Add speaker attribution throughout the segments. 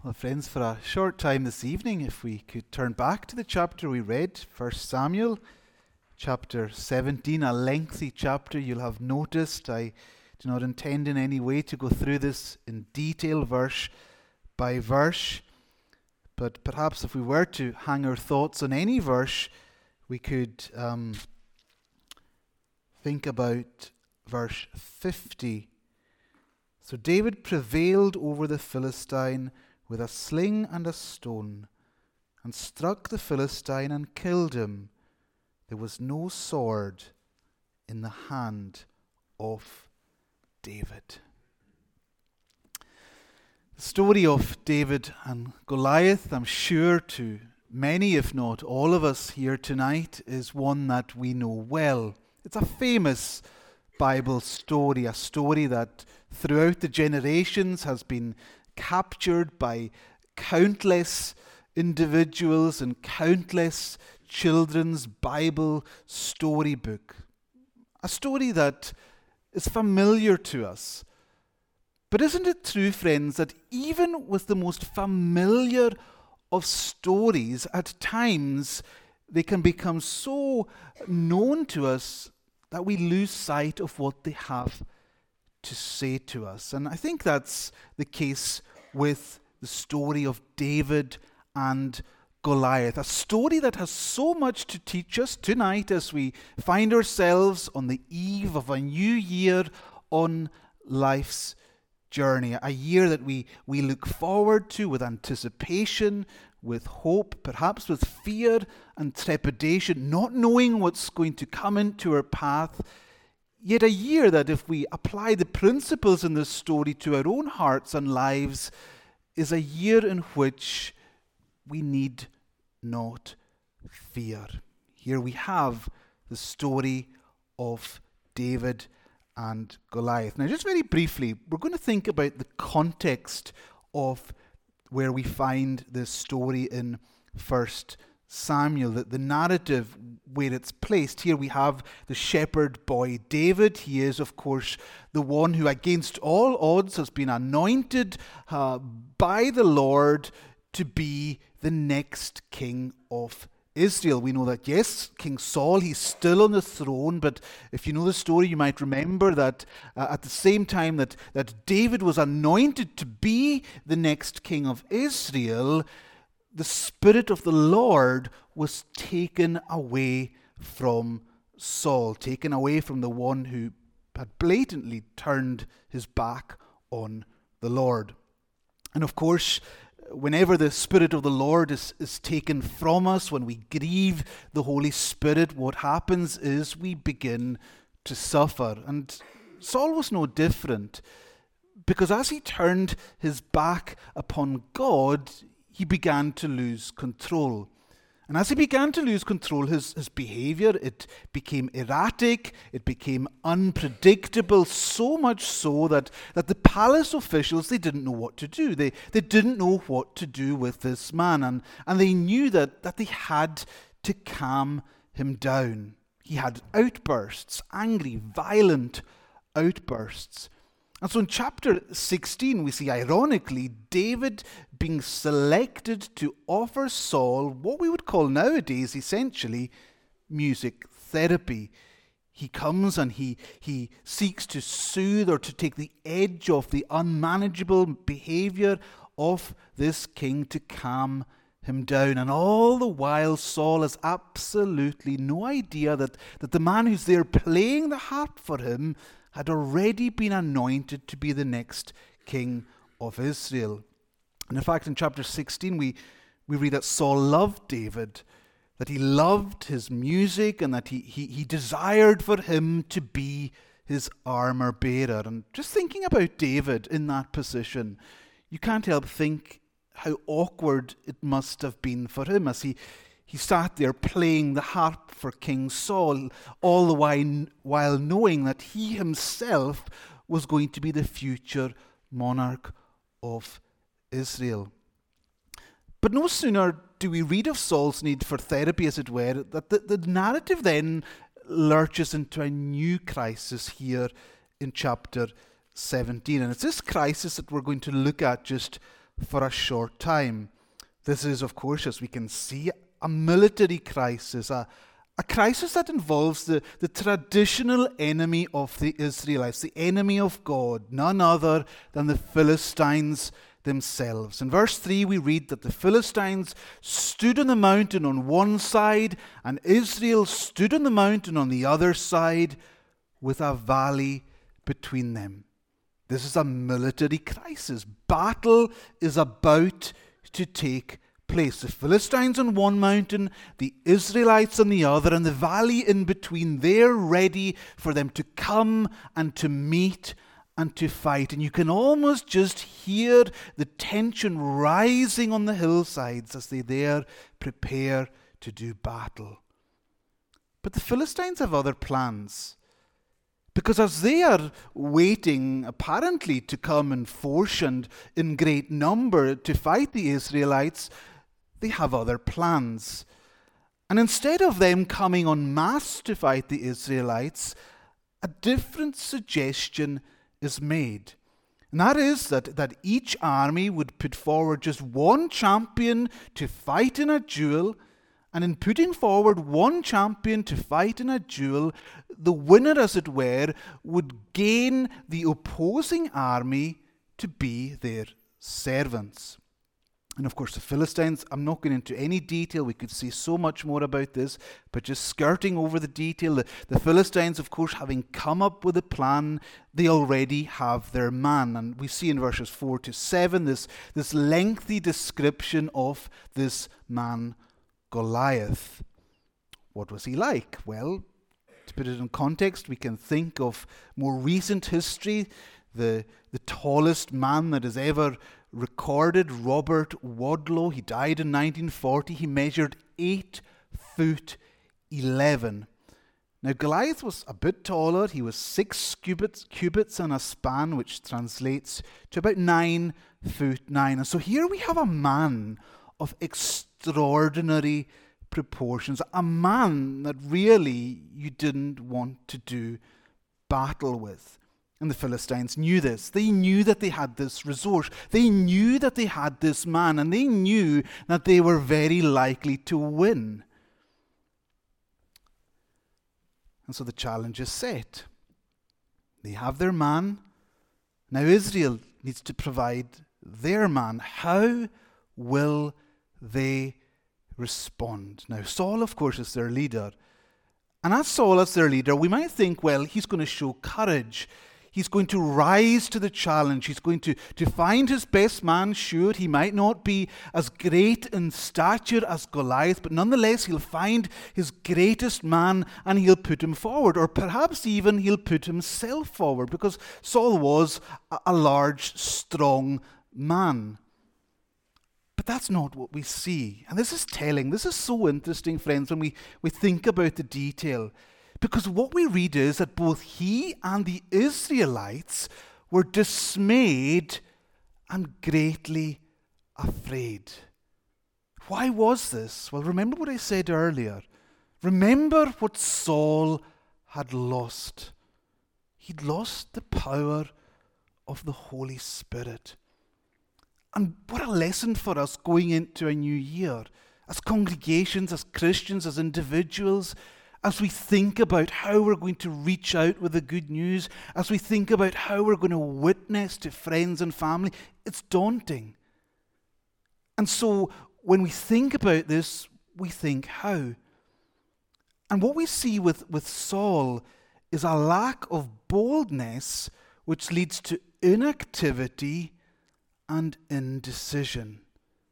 Speaker 1: Well, friends, for a short time this evening, if we could turn back to the chapter we read, 1 Samuel, chapter 17, a lengthy chapter. You'll have noticed I do not intend in any way to go through this in detail, verse by verse. But perhaps if we were to hang our thoughts on any verse, we could think about verse 50. So David prevailed over the Philistine with a sling and a stone, and struck the Philistine and killed him. There was no sword in the hand of David. The story of David and Goliath, I'm sure to many, if not all of us here tonight, is one that we know well. It's a famous Bible story, a story that throughout the generations has been captured by countless individuals and countless children's Bible storybook. A story that is familiar to us. But isn't it true, friends, that even with the most familiar of stories, at times they can become so known to us that we lose sight of what they have to say to us? And I think that's the case with the story of David and Goliath, a story that has so much to teach us tonight as we find ourselves on the eve of a new year on life's journey, a year that we look forward to with anticipation, with hope, perhaps with fear and trepidation, not knowing what's going to come into our path. Yet a year that, if we apply the principles in this story to our own hearts and lives, is a year in which we need not fear. Here we have the story of David and Goliath. Now, just very briefly, we're going to think about the context of where we find this story in 1 Samuel, the narrative where it's placed. Here we have the shepherd boy David. He is, of course, the one who, against all odds, has been anointed by the Lord to be the next king of Israel. We know that, yes, King Saul, he's still on the throne, but if you know the story, you might remember that at the same time that David was anointed to be the next king of Israel, the Spirit of the Lord was taken away from Saul, taken away from the one who had blatantly turned his back on the Lord. And of course, whenever the Spirit of the Lord is taken from us, when we grieve the Holy Spirit, what happens is we begin to suffer. And Saul was no different, because as he turned his back upon God, he began to lose control. And as he began to lose control, his behavior, it became erratic, it became unpredictable, so much so that the palace officials, they didn't know what to do. They didn't know what to do with this man, and they knew that they had to calm him down. He had outbursts, angry, violent outbursts. And so in chapter 16, we see, ironically, David being selected to offer Saul what we would call nowadays, essentially, music therapy. He comes and he seeks to soothe or to take the edge off the unmanageable behavior of this king, to calm him down. And all the while, Saul has absolutely no idea that the man who's there playing the harp for him had already been anointed to be the next king of Israel. And in fact, in chapter 16, we read that Saul loved David, that he loved his music, and that he desired for him to be his armor bearer. And just thinking about David in that position, you can't help think how awkward it must have been for him as he sat there playing the harp for King Saul, all the while knowing that he himself was going to be the future monarch of Israel. But no sooner do we read of Saul's need for therapy, as it were, that the narrative then lurches into a new crisis here in chapter 17. And it's this crisis that we're going to look at just for a short time. This is, of course, as we can see, a military crisis, a crisis that involves the traditional enemy of the Israelites, the enemy of God, none other than the Philistines themselves. In verse 3 we read that the Philistines stood on the mountain on one side and Israel stood on the mountain on the other side with a valley between them. This is a military crisis. Battle is about to take place. The Philistines on one mountain, the Israelites on the other, and the valley in between. They're ready for them to come and to meet and to fight. And you can almost just hear the tension rising on the hillsides as they there prepare to do battle. But the Philistines have other plans. Because as they are waiting, apparently, to come in force and in great number to fight the Israelites, they have other plans. And instead of them coming en masse to fight the Israelites, a different suggestion is made. And that is that each army would put forward just one champion to fight in a duel, and in putting forward one champion to fight in a duel, the winner, as it were, would gain the opposing army to be their servants. And of course the Philistines, I'm not going into any detail, we could say so much more about this, but just skirting over the detail, the Philistines, of course, having come up with a plan, they already have their man. And we see in verses 4 to 7 this lengthy description of this man Goliath. What was he like? Well, to put it in context, we can think of more recent history. The tallest man that is ever recorded, Robert Wadlow. He died in 1940. He measured 8'11". Now Goliath was a bit taller. He was 6 cubits and a span, which translates to about 9'9". And so here we have a man of extraordinary proportions, a man that really you didn't want to do battle with. And the Philistines knew this. They knew that they had this resource. They knew that they had this man, and they knew that they were very likely to win. And so the challenge is set. They have their man. Now Israel needs to provide their man. How will they respond? Now Saul, of course, is their leader. And as Saul is their leader, we might think, well, he's going to show courage. He's going to rise to the challenge. He's going to find his best man. Sure, he might not be as great in stature as Goliath, but nonetheless he'll find his greatest man and he'll put him forward. Or perhaps even he'll put himself forward, because Saul was a large, strong man. But that's not what we see. And this is telling. This is so interesting, friends, when we think about the detail. Because what we read is that both he and the Israelites were dismayed and greatly afraid. Why was this? Well, remember what I said earlier. Remember what Saul had lost. He'd lost the power of the Holy Spirit. And what a lesson for us going into a new year. As congregations, as Christians, as individuals, as we think about how we're going to reach out with the good news, as we think about how we're going to witness to friends and family, it's daunting. And so when we think about this, we think how. And what we see with Saul is a lack of boldness, which leads to inactivity and indecision.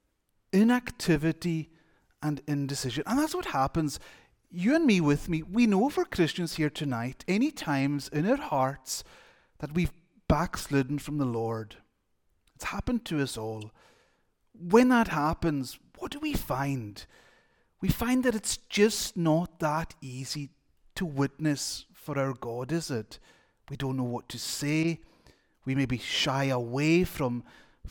Speaker 1: Inactivity and indecision. And that's what happens. You and me with me, we know for Christians here tonight, any times in our hearts that we've backslidden from the Lord. It's happened to us all. When that happens, what do we find? We find that it's just not that easy to witness for our God, is it? We don't know what to say. We maybe shy away from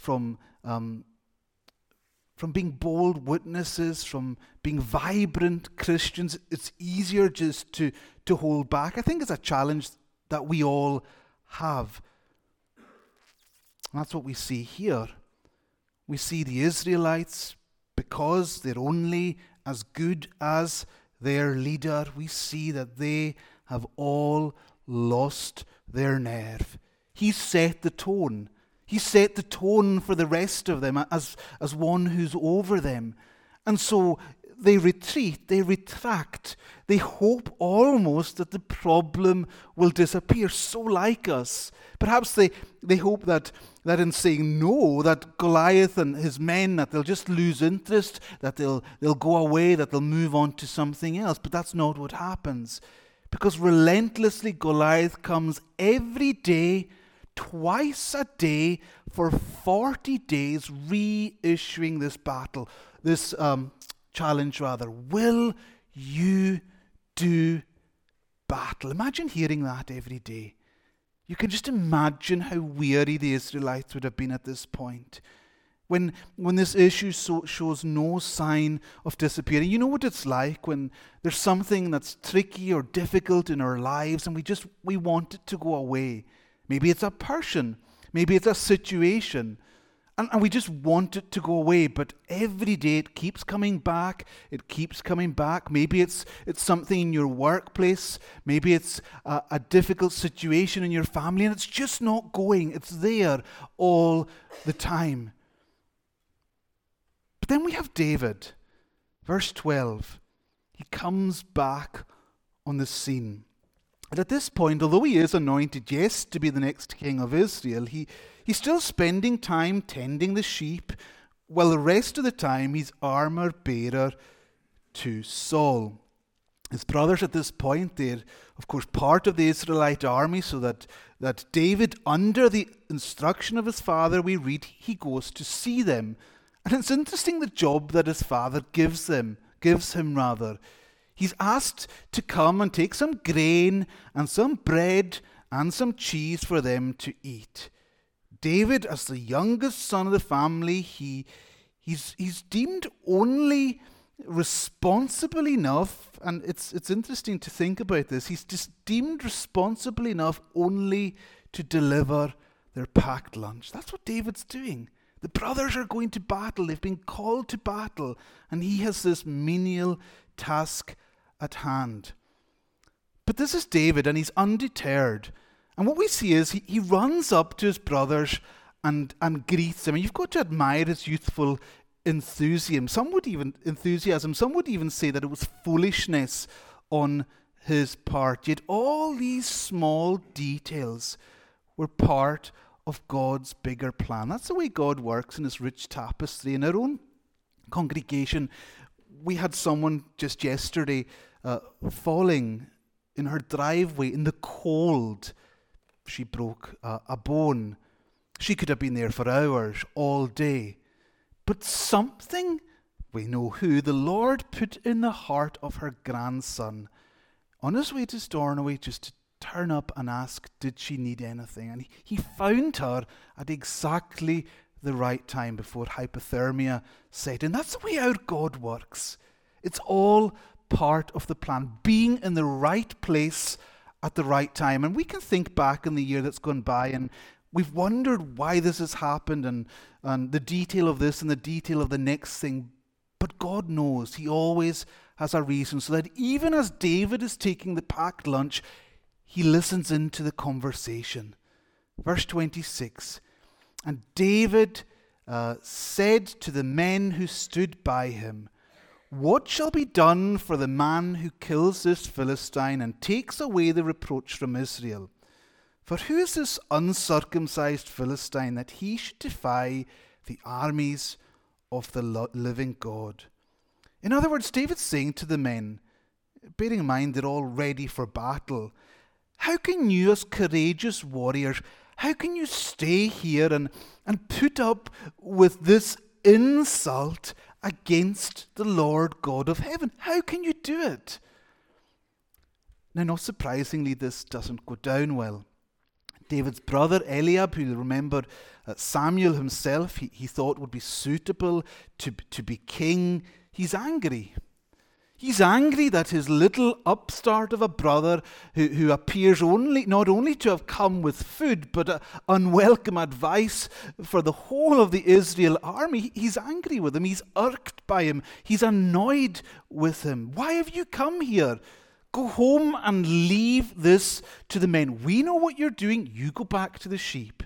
Speaker 1: being bold witnesses, from being vibrant Christians. It's easier just to hold back. I think it's a challenge that we all have. And that's what we see here. We see the Israelites, because they're only as good as their leader, we see that they have all lost their nerve. He set the tone. He set the tone for the rest of them as one who's over them. And so they retreat, they retract, they hope almost that the problem will disappear, so like us. Perhaps they hope that in saying no, that Goliath and his men, that they'll just lose interest, that they'll go away, that they'll move on to something else. But that's not what happens. Because relentlessly Goliath comes every day, twice a day, for 40 days, reissuing this battle, this challenge rather. Will you do battle? Imagine hearing that every day. You can just imagine how weary the Israelites would have been at this point. When this issue shows no sign of disappearing. You know what it's like when there's something that's tricky or difficult in our lives and we want it to go away. Maybe it's a person. Maybe it's a situation. And we just want it to go away, but every day it keeps coming back. It keeps coming back. Maybe it's something in your workplace. Maybe it's a difficult situation in your family, and it's just not going. It's there all the time. But then we have David, verse 12. He comes back on the scene. And at this point, although he is anointed, yes, to be the next king of Israel, he's still spending time tending the sheep, while the rest of the time he's armor bearer to Saul. His brothers at this point, they're of course part of the Israelite army, so that David, under the instruction of his father, we read, he goes to see them. And it's interesting the job that his father gives him. He's asked to come and take some grain and some bread and some cheese for them to eat. David, as the youngest son of the family, he's deemed only responsible enough, and it's interesting to think about this, he's just deemed responsible enough only to deliver their packed lunch. That's what David's doing. The brothers are going to battle. They've been called to battle, and he has this menial task at hand. But this is David, and he's undeterred. And what we see is he runs up to his brothers and greets them. And you've got to admire his youthful enthusiasm. Some would even say that it was foolishness on his part. Yet all these small details were part of God's bigger plan. That's the way God works in his rich tapestry. In our own congregation, we had someone just yesterday falling in her driveway in the cold. She broke a bone. She could have been there for hours, all day. But something, we know who, the Lord put in the heart of her grandson on his way to Stornoway just to turn up and ask, did she need anything? And he found her at exactly the right time before hypothermia set in. That's the way our God works. It's all part of the plan, being in the right place at the right time. And we can think back in the year that's gone by, and we've wondered why this has happened, and the detail of this and the detail of the next thing. But God knows. He always has a reason, so that even as David is taking the packed lunch, he listens into the conversation. Verse 26, and David said to the men who stood by him, what shall be done for the man who kills this Philistine and takes away the reproach from Israel? For who is this uncircumcised Philistine that he should defy the armies of the living God? In other words, David's saying to the men, bearing in mind they're all ready for battle, how can you as courageous warriors, how can you stay here and put up with this insult against the Lord God of heaven? How can you do it? Now, not surprisingly, this doesn't go down well. David's brother Eliab, who, remember, Samuel himself, he thought would be suitable to be king, he's angry. He's angry that his little upstart of a brother who appears not only to have come with food, but unwelcome advice for the whole of the Israel army. He's angry with him. He's irked by him. He's annoyed with him. Why have you come here? Go home and leave this to the men. We know what you're doing. You go back to the sheep.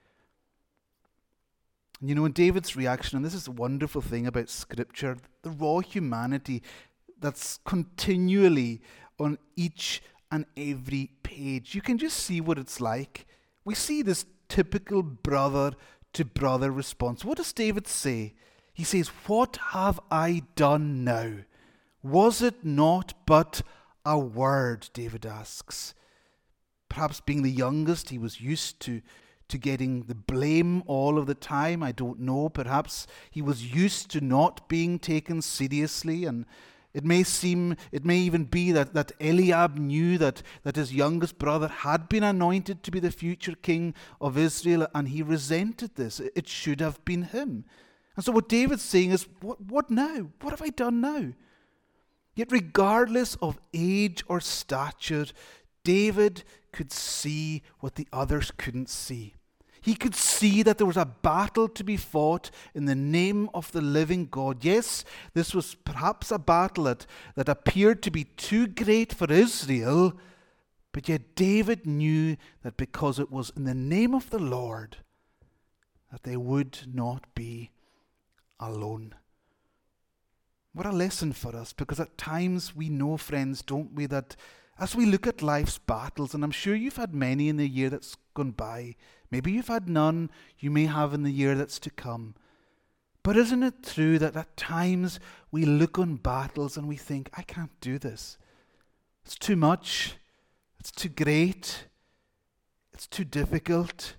Speaker 1: And in David's reaction, and this is the wonderful thing about Scripture, the raw humanity that's continually on each and every page. You can just see what it's like. We see this typical brother-to-brother response. What does David say? He says, "What have I done now? Was it not but a word?" David asks. Perhaps being the youngest, he was used to getting the blame all of the time. I don't know. Perhaps he was used to not being taken seriously, and it may even be that Eliab knew that his youngest brother had been anointed to be the future king of Israel, and he resented this. It should have been him. And so what David's saying is, what now? What have I done now? Yet regardless of age or stature, David could see what the others couldn't see. He could see that there was a battle to be fought in the name of the living God. Yes, this was perhaps a battle that appeared to be too great for Israel, but yet David knew that because it was in the name of the Lord, that they would not be alone. What a lesson for us, because at times we know, friends, don't we, that as we look at life's battles, and I'm sure you've had many in the year that's gone by, maybe you've had none, you may have in the year that's to come. But isn't it true that at times we look on battles and we think, I can't do this. It's too much. It's too great. It's too difficult.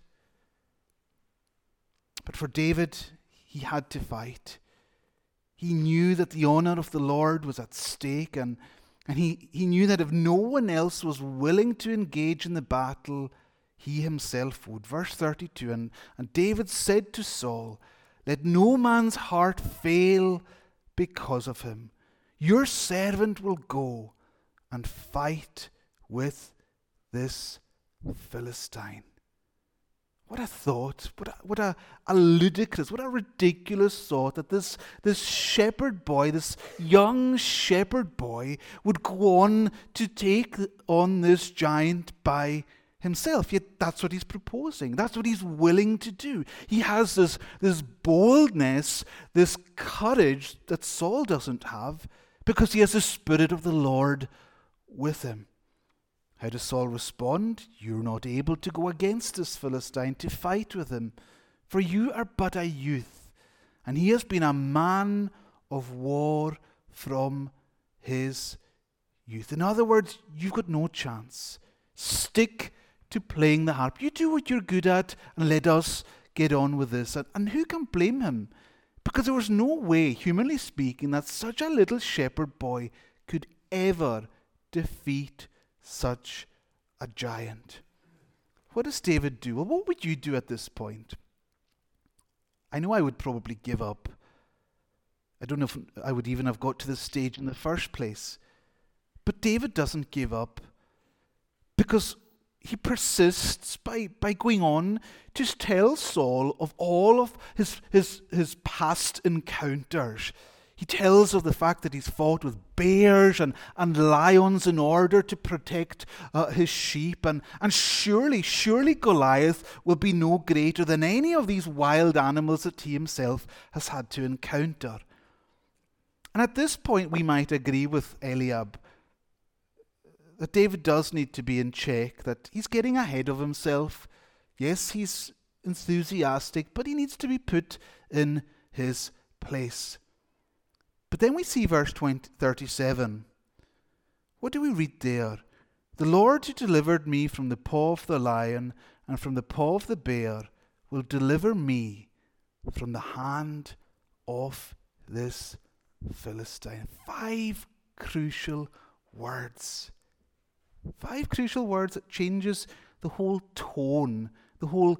Speaker 1: But for David, he had to fight. He knew that the honor of the Lord was at stake, and he knew that if no one else was willing to engage in the battle, he himself would. Verse 32, and David said to Saul, "Let no man's heart fail because of him. Your servant will go and fight with this Philistine." What a thought, what a ludicrous, what a ridiculous thought that this shepherd boy, this young shepherd boy would go on to take on this giant by himself. Yet that's what he's proposing. That's what he's willing to do. He has this boldness, this courage that Saul doesn't have, because he has the Spirit of the Lord with him. How does Saul respond? "You're not able to go against this Philistine to fight with him, for you are but a youth, and he has been a man of war from his youth." In other words, you've got no chance. Stick to playing the harp. You do what you're good at, and let us get on with this. And who can blame him? Because there was no way, humanly speaking, that such a little shepherd boy could ever defeat such a giant. What does David do? Well, what would you do at this point? I know I would probably give up. I don't know if I would even have got to this stage in the first place. But David doesn't give up, because he persists by going on to tell Saul of all of his past encounters. He tells of the fact that he's fought with bears and lions in order to protect his sheep. And surely Goliath will be no greater than any of these wild animals that he himself has had to encounter. And at this point, we might agree with Eliab that David does need to be in check, that he's getting ahead of himself. Yes, he's enthusiastic, but he needs to be put in his place. But then we see verse 37. What do we read there? "The Lord who delivered me from the paw of the lion and from the paw of the bear will deliver me from the hand of this Philistine." 5 crucial words. 5 crucial words that changes the whole tone, the whole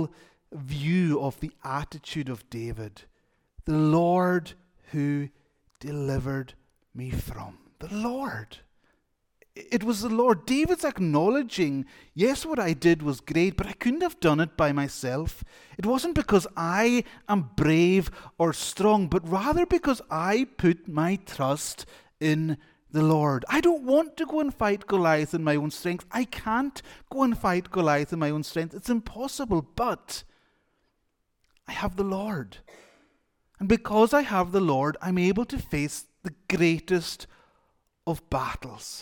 Speaker 1: view of the attitude of David. The Lord who delivered me from? The Lord. It was the Lord. David's acknowledging, yes, what I did was great, but I couldn't have done it by myself. It wasn't because I am brave or strong, but rather because I put my trust in the Lord. I don't want to go and fight Goliath in my own strength. I can't go and fight Goliath in my own strength. It's impossible, but I have the Lord. And because I have the Lord, I'm able to face the greatest of battles.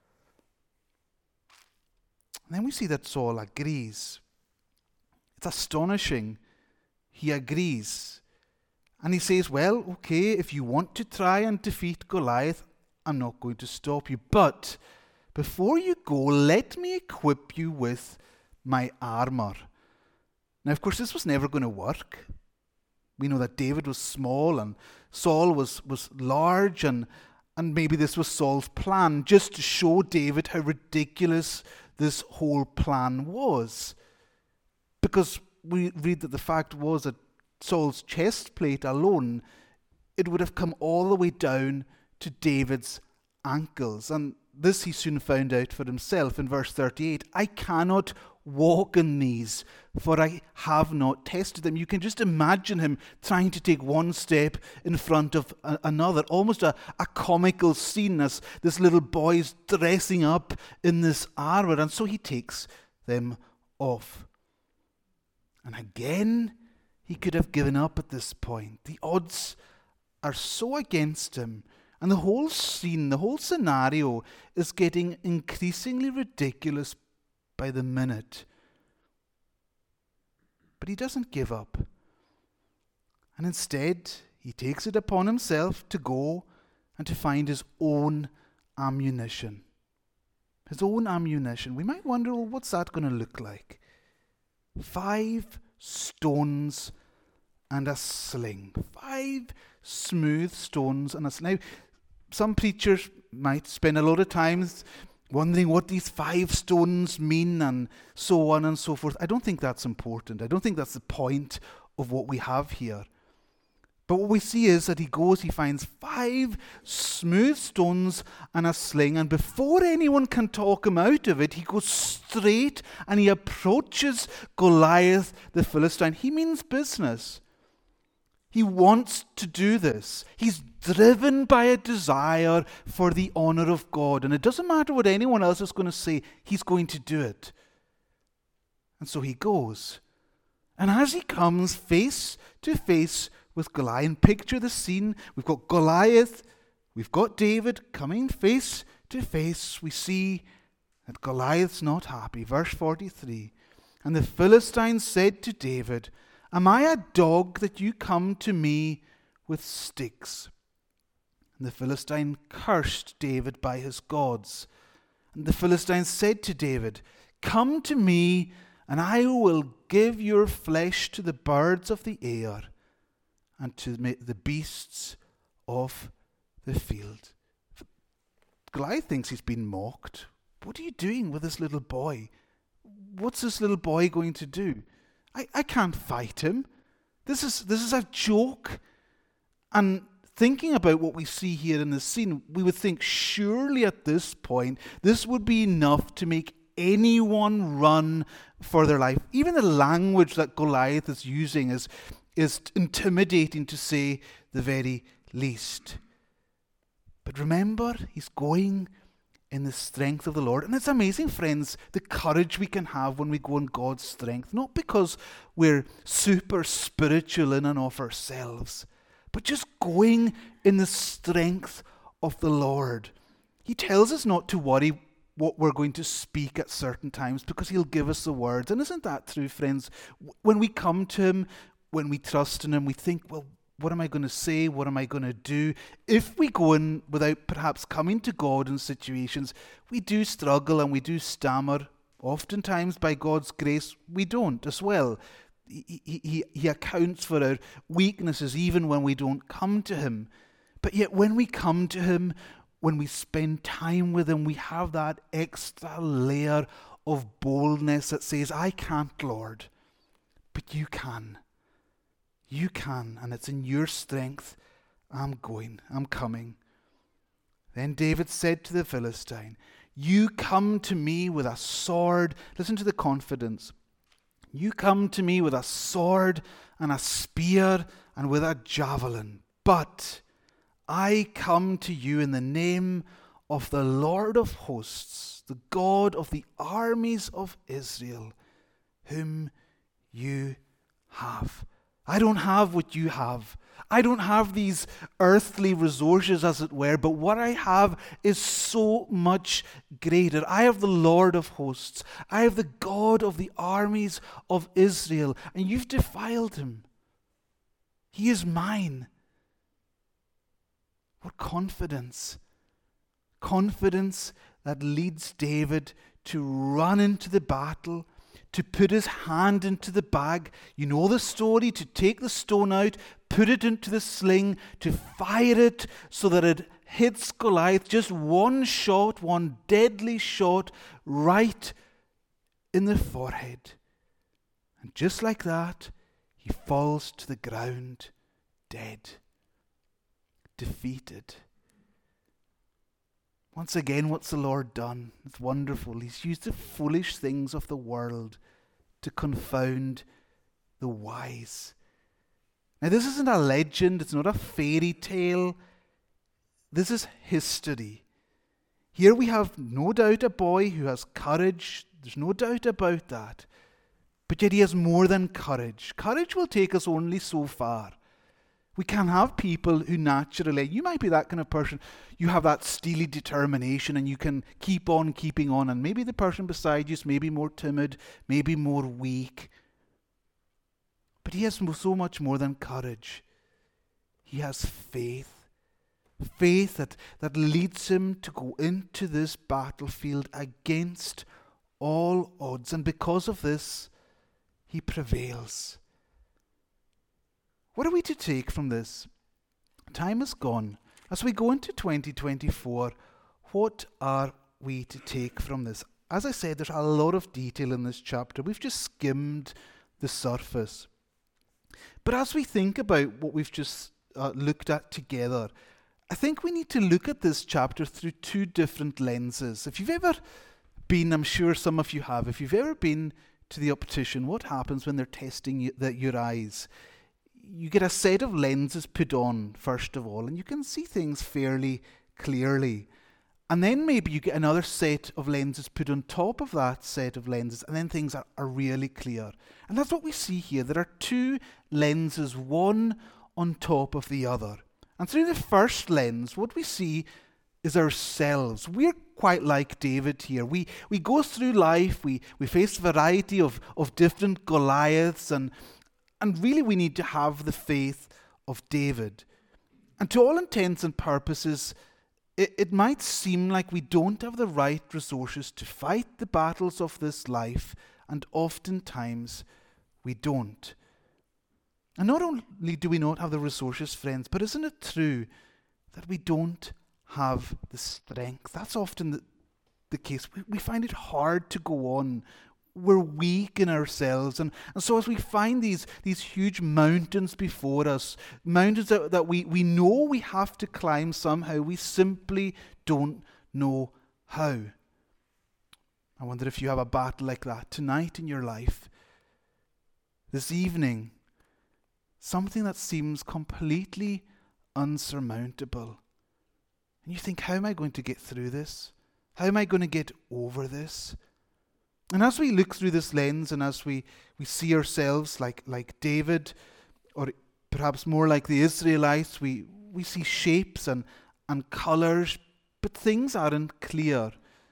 Speaker 1: And then we see that Saul agrees. It's astonishing. He agrees. And he says, well, okay, if you want to try and defeat Goliath, I'm not going to stop you. But before you go, let me equip you with my armor. Now, of course, this was never going to work. We know that David was small and Saul was large, and maybe this was Saul's plan, just to show David how ridiculous this whole plan was. Because we read that the fact was that Saul's chest plate alone, it would have come all the way down to David's ankles. And this he soon found out for himself in verse 38. I cannot walk in these, for I have not tested them. You can just imagine him trying to take one step in front of another, almost a comical scene as this little boy's dressing up in this armor, and so he takes them off. And again, he could have given up at this point. The odds are so against him, and the whole scene, the whole scenario is getting increasingly ridiculous by the minute. But he doesn't give up. And instead, he takes it upon himself to go and to find his own ammunition. His own ammunition. We might wonder, well, what's that going to look like? 5 stones and a sling. 5 smooth stones and a sling. Now, some preachers might spend a lot of time wondering what these 5 stones mean and so on and so forth. I don't think that's important. I don't think that's the point of what we have here. But what we see is that he finds 5 smooth stones and a sling, and before anyone can talk him out of it, he goes straight and he approaches Goliath the Philistine. He means business. He wants to do this. He's driven by a desire for the honor of God. And it doesn't matter what anyone else is going to say, he's going to do it. And so he goes. And as he comes face to face with Goliath, and picture the scene, we've got Goliath, we've got David coming face to face. We see that Goliath's not happy. Verse 43, and the Philistine said to David, am I a dog that you come to me with sticks? And the Philistine cursed David by his gods. And the Philistine said to David, come to me, and I will give your flesh to the birds of the air and to the beasts of the field. Goliath thinks he's been mocked. What are you doing with this little boy? What's this little boy going to do? I can't fight him. This is a joke. And thinking about what we see here in this scene, we would think surely at this point, this would be enough to make anyone run for their life. Even the language that Goliath is using is intimidating, to say the very least. But remember, he's going in the strength of the Lord. And it's amazing, friends, the courage we can have when we go in God's strength. Not because we're super spiritual in and of ourselves, but just going in the strength of the Lord. He tells us not to worry what we're going to speak at certain times, because he'll give us the words. And isn't that true, friends? When we come to him, when we trust in him, we think, well, what am I going to say? What am I going to do? If we go in without perhaps coming to God in situations, we do struggle and we do stammer. Oftentimes, by God's grace, we don't as well. He accounts for our weaknesses even when we don't come to him. But yet when we come to him, when we spend time with him, we have that extra layer of boldness that says, I can't, Lord, but you can. You can, and it's in your strength I'm going, I'm coming. Then David said to the Philistine, you come to me with a sword. Listen to the confidence. You come to me with a sword and a spear and with a javelin. But I come to you in the name of the Lord of hosts, the God of the armies of Israel, whom you have. I don't have what you have. I don't have these earthly resources, as it were, but what I have is so much greater. I have the Lord of hosts. I have the God of the armies of Israel, and you've defiled him. He is mine. What confidence. Confidence that leads David to run into the battle, to put his hand into the bag. You know the story, to take the stone out, put it into the sling, to fire it so that it hits Goliath. Just one shot, one deadly shot right in the forehead. And just like that, he falls to the ground dead, defeated. Once again, what's the Lord done? It's wonderful. He's used the foolish things of the world to confound the wise. Now, this isn't a legend. It's not a fairy tale. This is history. Here we have no doubt a boy who has courage. There's no doubt about that. But yet he has more than courage. Courage will take us only so far. We can have people who naturally, you might be that kind of person, you have that steely determination and you can keep on keeping on, and maybe the person beside you is maybe more timid, maybe more weak. But he has so much more than courage. He has faith. Faith that leads him to go into this battlefield against all odds. And because of this, he prevails. What are we to take from this? Time is gone. As we go into 2024, what are we to take from this? As I said, there's a lot of detail in this chapter. We've just skimmed the surface. But as we think about what we've just looked at together, I think we need to look at this chapter through two different lenses. If you've ever been, I'm sure some of you have, if you've ever been to the optician, what happens when they're testing your eyes? You get a set of lenses put on, first of all, and you can see things fairly clearly. And then maybe you get another set of lenses put on top of that set of lenses, and then things are really clear. And that's what we see here. There are two lenses, one on top of the other. And through the first lens, what we see is ourselves. We're quite like David here. We go through life, we face a variety of different Goliaths, and really we need to have the faith of David. And to all intents and purposes, it might seem like we don't have the right resources to fight the battles of this life, and oftentimes we don't. And not only do we not have the resources, friends, but isn't it true that we don't have the strength? That's often the case. We find it hard to go on. We're weak in ourselves. And so as we find these huge mountains before us, mountains that we know we have to climb somehow, we simply don't know how. I wonder if you have a battle like that tonight in your life. This evening, something that seems completely unsurmountable. And you think, how am I going to get through this? How am I going to get over this? And as we look through this lens and as we see ourselves like David, or perhaps more like the Israelites, we see shapes and colours, but things aren't clear.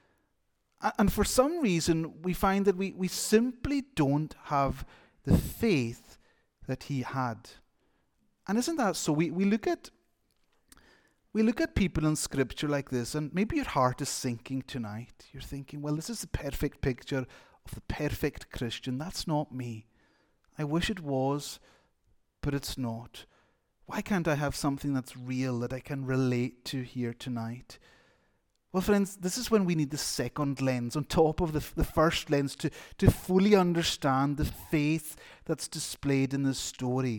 Speaker 1: And for some reason, we find that we simply don't have the faith that he had. And isn't that so? We look at people in Scripture like this, and maybe your heart is sinking tonight. You're thinking, well, this is the perfect picture of the perfect Christian. That's not me. I wish it was, but it's not. Why can't I have something that's real that I can relate to here tonight? Well, friends, this is when we need the second lens on top of the first lens to fully understand the faith that's displayed in this story.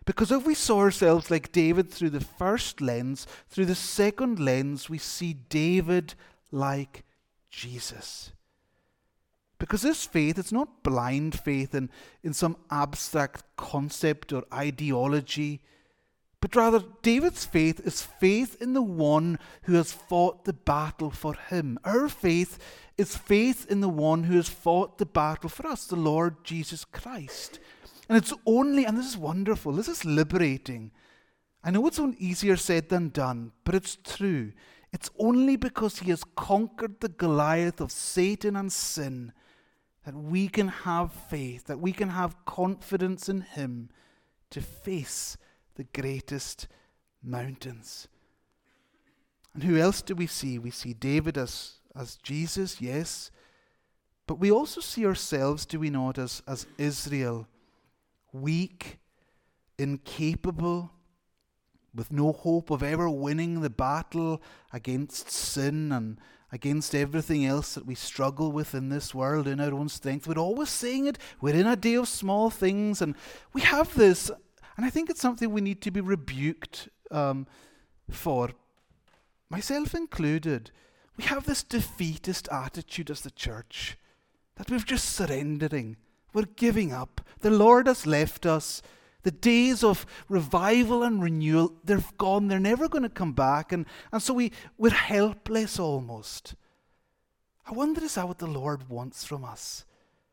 Speaker 1: Because if we saw ourselves like David through the first lens, through the second lens, we see David like Jesus. Because this faith, it's not blind faith in some abstract concept or ideology, but rather David's faith is faith in the one who has fought the battle for him. Our faith is faith in the one who has fought the battle for us, the Lord Jesus Christ. And it's only, and this is wonderful, this is liberating. I know it's easier said than done, but it's true. It's only because he has conquered the Goliath of Satan and sin that we can have faith, that we can have confidence in him to face the greatest mountains. And who else do we see? We see David as Jesus, yes, but we also see ourselves, do we not, as Israel, weak, incapable, with no hope of ever winning the battle against sin and against everything else that we struggle with in this world in our own strength. We're always saying it. We're in a day of small things, and we have this, and I think it's something we need to be rebuked for, myself included. We have this defeatist attitude as the church, that we're just surrendering. We're giving up. The Lord has left us. The days of revival and renewal, they're gone. They're never going to come back. And so we're helpless almost. I wonder, is that what the Lord wants from us?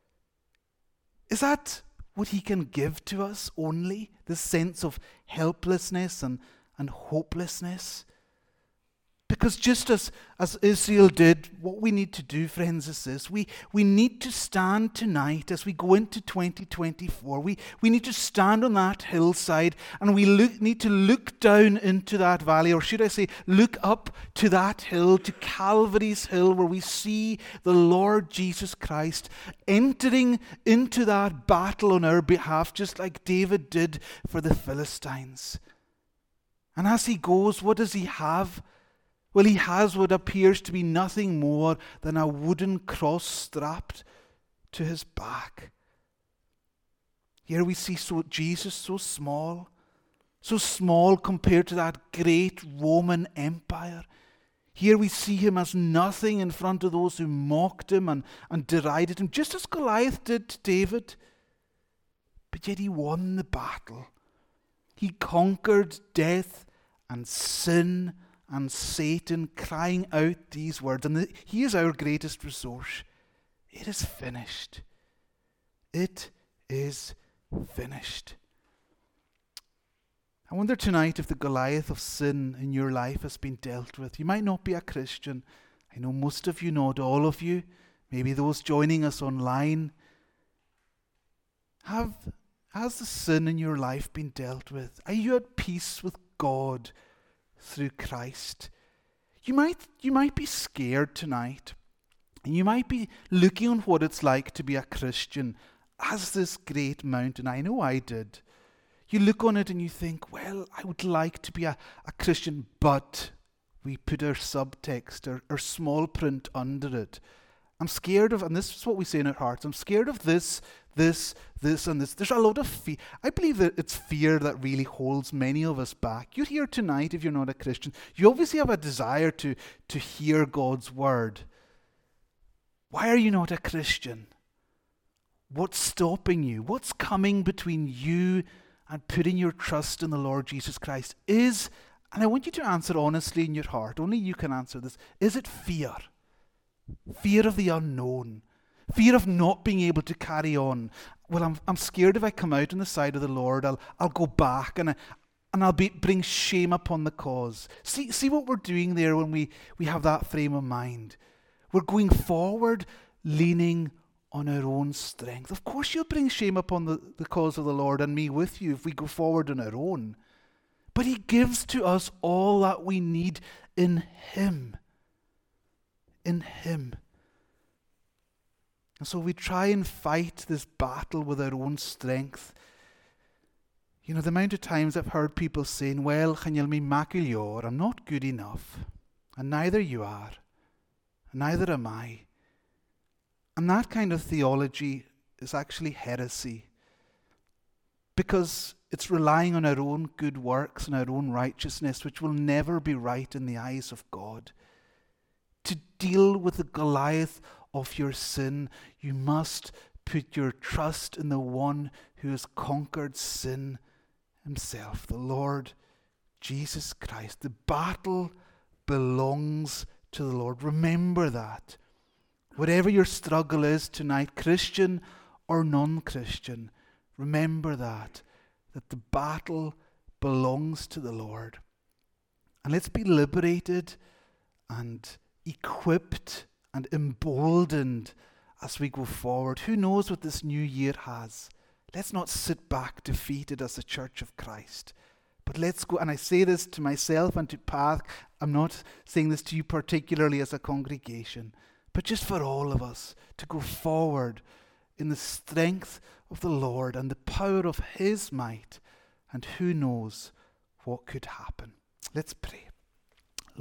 Speaker 1: Is that what he can give to us only? This sense of helplessness and hopelessness? Because just as Israel did, what we need to do, friends, is this. We need to stand tonight as we go into 2024. We need to stand on that hillside, and we need to look down into that valley, or should I say, look up to that hill, to Calvary's hill, where we see the Lord Jesus Christ entering into that battle on our behalf, just like David did for the Philistines. And as he goes, what does he have? Well, he has what appears to be nothing more than a wooden cross strapped to his back. Here we see Jesus so small compared to that great Roman Empire. Here we see him as nothing in front of those who mocked him and derided him, just as Goliath did to David. But yet he won the battle. He conquered death and sin and Satan, crying out these words. And he is our greatest resource. It is finished. It is finished. I wonder tonight if the Goliath of sin in your life has been dealt with. You might not be a Christian. I know most of you, not all of you. Maybe those joining us online. Has the sin in your life been dealt with? Are you at peace with God through Christ? You might be scared tonight, and you might be looking on what it's like to be a Christian as this great mountain. I know I did. You look on it and you think, well, I would like to be a Christian, but we put our subtext, our small print under it. I'm scared of, and this is what we say in our hearts, I'm scared of this, and this. There's a lot of fear. I believe that it's fear that really holds many of us back. You're here tonight if you're not a Christian. You obviously have a desire to hear God's word. Why are you not a Christian? What's stopping you? What's coming between you and putting your trust in the Lord Jesus Christ? And I want you to answer honestly in your heart, only you can answer this, is it fear? Fear of the unknown. Fear of not being able to carry on. Well, I'm scared if I come out on the side of the Lord, I'll go back and I'll bring shame upon the cause. See what we're doing there when we have that frame of mind. We're going forward, leaning on our own strength. Of course you'll bring shame upon the cause of the Lord and me with you if we go forward on our own. But he gives to us all that we need in him. In him. And so we try and fight this battle with our own strength. You know, the amount of times I've heard people saying, well, chanel mi macilior, I'm not good enough. And neither you are. And neither am I. And that kind of theology is actually heresy. Because It's relying on our own good works and our own righteousness, which will never be right in the eyes of God. To deal with the Goliath of your sin, you must put your trust in the one who has conquered sin himself, the Lord Jesus Christ. The battle belongs to the Lord. Remember that. Whatever your struggle is tonight, Christian or non-Christian, remember that the battle belongs to the Lord. And let's be liberated and equipped and emboldened as we go forward. Who knows what this new year has? Let's not sit back defeated as the Church of Christ. But let's go, and I say this to myself and to Path, I'm not saying this to you particularly as a congregation, but just for all of us to go forward in the strength of the Lord and the power of His might, and who knows what could happen. Let's pray.